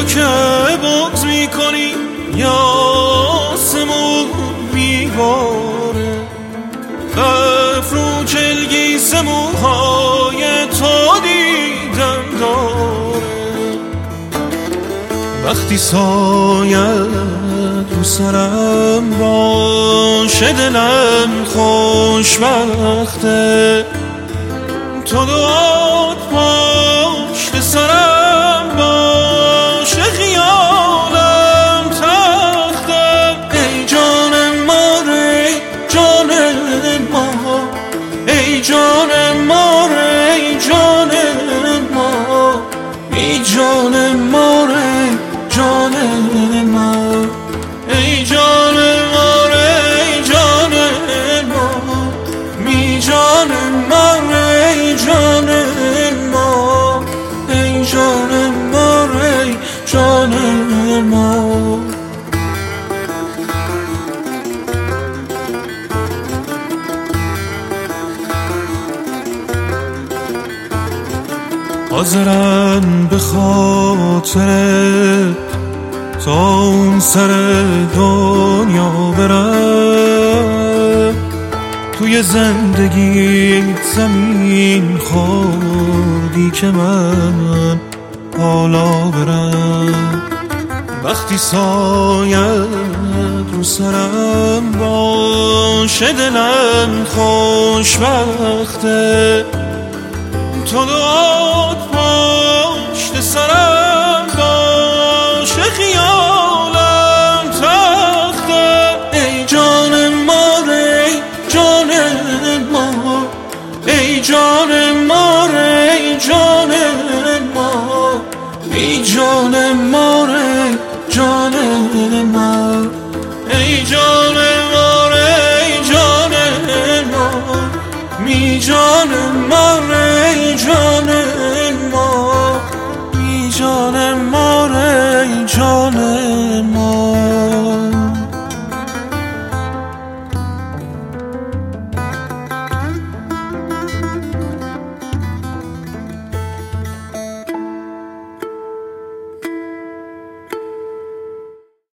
تو که بغض میکنی یا آسمون میباره، برف رو جلگیس موهای تو دیدم داره. وقتی سایت رو سرم باشه دلم خوشبخته، تو دعات پشت سرم باشه خیالم تخته. ای جان ماره جان ما، ای جان ماره جان ما، ای جان ماره جان ما، ای جان ماره جان ما، می جان ماره جان ما، ای جان ماره جان ما. حاضرم به خاطر تا اون سر دنیا برم، توی زندگی زمین خوردی که من حالا برم. وقتی سایت رو سرم باشه دلم خوشبخته، تو دعات پشت سرم باشه خیالم تخته. ای جان ماره جان ما، ای جان ماره جان ما، ای جان ماره جان ما.